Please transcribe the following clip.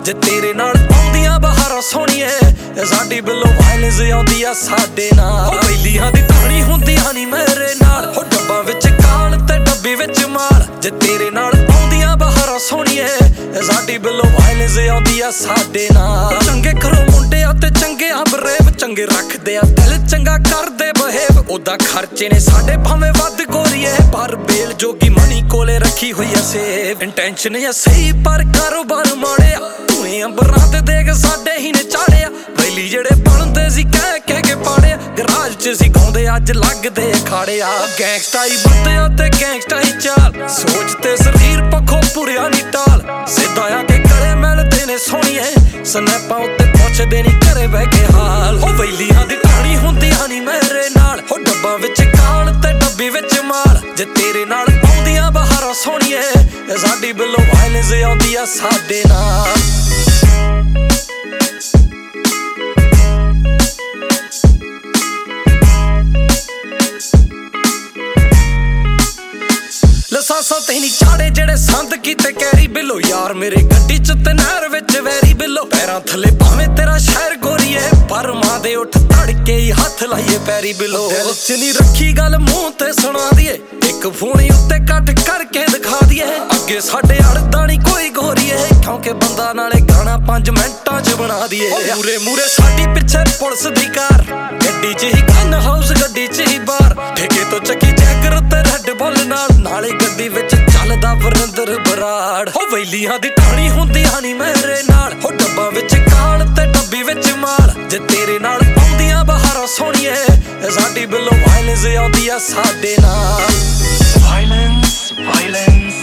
जे तेरे नाल आउंदियां बहारां सोहणीए साडी बिल्लो वायलेंस आउंदी आ साडे नाल पहिलियां दी कहानी हुंदियां नी मेरे नाल हो डब्बां विच काल ते डब्बी विच माल जे तेरे नाल आउंदियां बहारां सोहणीए साडी बिल्लो वायलेंस आउंदी आ साडे नाल चंगे घरों मुंडे ते चंगे बरेव चंगे रखदे आ दिल चंगा करदे बहेव ओदा खर्चे ने साडे भावें वध गोरीए पर बेल जोगी मनी कोले रखी हुई आ सेव इंटेंशन या सही पर कारोबार माड़िया धुएं अंबरां ते देख साडे ही ने चाड़िया पहली जेड़े बनदे सी कह के पाड़िया गराज च सी गाउंदे अज लगदे अखाड़िया गैंगस्टाई बंदे ते गैंगस्टाई चाल सोचते शरीर पक्खों पुरिया नी टाल सिद्धा आके गले मिलदे ने सोहणीए स्नैपां उत्ते पुछदे नी घरे बह के हाल हो वैलियां दी कहानी हुंदियां नी मेरे नाल हो डब्बां विच काल ते डब्बी विच माल जे तेरे नाल आउंदियां बहारां सोहणीए साडी बिल्लो वायलेंस आउंदी आ साडे नाल लसासां ते नी चाड़े जेड़े संद कीते कैरी बिल्लो यार मेरे गड्डी च ते नहर विच वैरी बिल्लो पैरां थले भावें तेरा शहर गोरीए पर मां दे उठ धड़के ही हथ लाइए पैरी बिल्लो दिल च नी रखी गल मूंह ते सुना दिए एक फोनी उत्ते कट करके दिखा दिए अगे साडे अड़दा नी कोई गोरीए क्योंकि बंदा नाले गाना 5 मिंटां च बना दिए मूरे मूरे साडी पिछे पुलिस दी कार गड्डी च ही गन हाउस गड्डी च ही बार ठेके तो चक्की जैगर ते रेड बुल नाले गड्डी विच चलदा वरिंदर बराड़ हो वैलियां दी कहानी हुंदियां नी मेरे नाल हो डब्बां विच काल ते डब्बी विच माल जे तेरे नाल आउंदियां बहारां सोहणीए साडी बिल्लो वायलेंस आउंदी आ साडे नाल Violence, violence